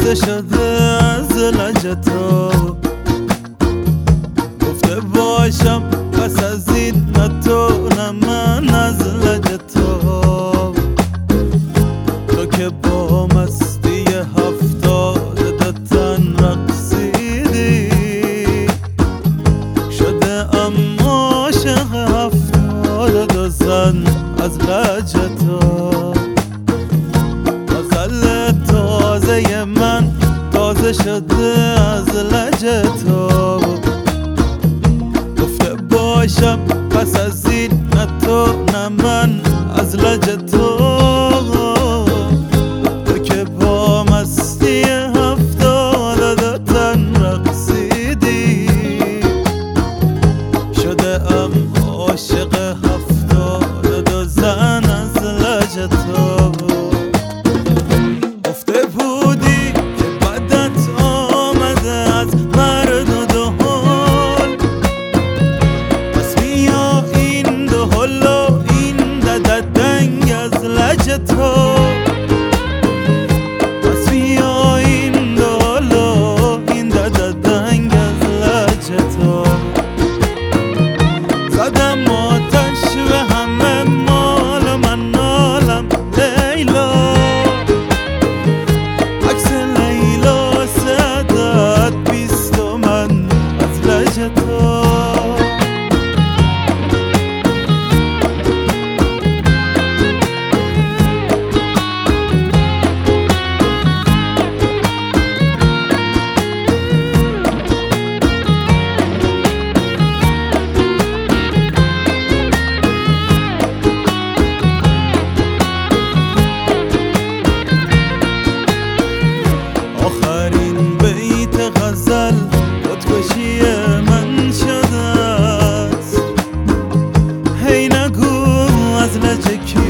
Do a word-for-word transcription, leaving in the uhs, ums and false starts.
تازه شده از لجه تو. گفته باشم پس از این نه تو نه من از لجه تو. تو که با مستی هفتاد دو تن رقصیدی، شده ام عاشق هفتاد دو زن از لجه تو. غزل تازه من تازه شده از لجه تو. گفته باشم پس از این نه تو نه من از لجه تو. تو که با مستی هفتاد دو تن رقصیدی، شده ام عاشق هفتاد دو زن از لجه تو. گفته بودی که بدت آمده از مرد و دهل، پس بیا این دهل و این دد دنگ از لجه تو. پس بیا این دهل و این دد دنگ از لجه تو. زدم آتش به همه مال من نالم لیلا، عکس لیلا سعدت بیست و من از لجه تو. آخرین بیت غزل خودکشی من شده است. هی نگو از لجه کی